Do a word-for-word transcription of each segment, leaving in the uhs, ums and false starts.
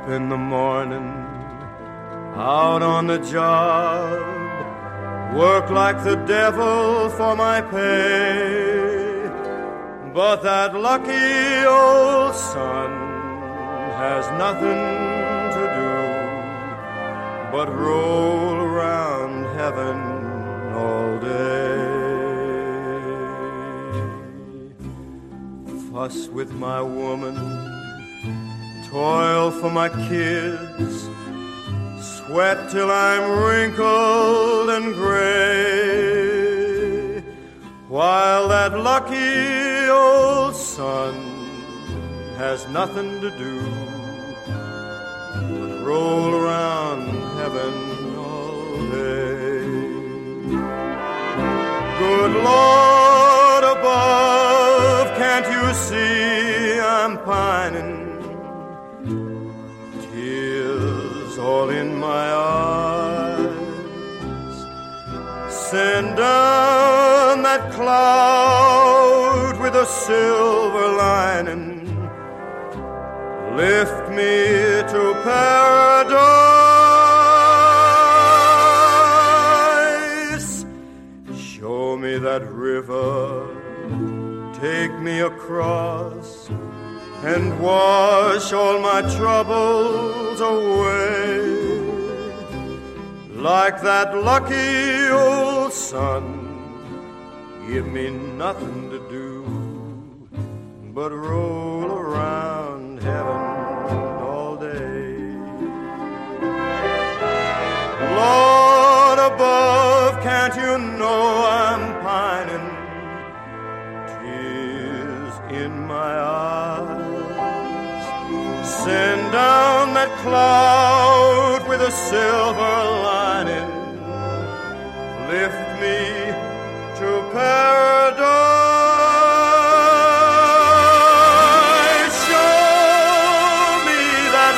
up in the morning, out on the job, work like the devil for my pay. But that lucky old sun has nothing to do but roll around heaven all day. Fuss with my woman, toil for my kids, sweat till I'm wrinkled and gray, while that lucky old sun has nothing to do but roll around heaven all day. Good Lord above, can't you see I'm pining? Tears all in my eyes. Send down that cloud with a silver lining. Lift me to paradise. Show me that river, take me across, and wash all my troubles away. Like that lucky old sun, give me nothing to do but roll around heaven all day. Lord above, can't you know I'm pining? Tears in my eyes. Send down that cloud with a silver lining. Lift me to paradise. Show me that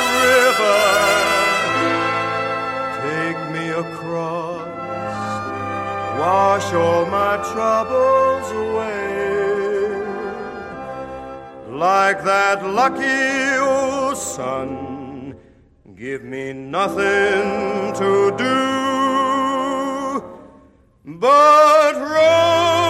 river, take me across, wash all my troubles away. Like that lucky old sun, give me nothing to do but roll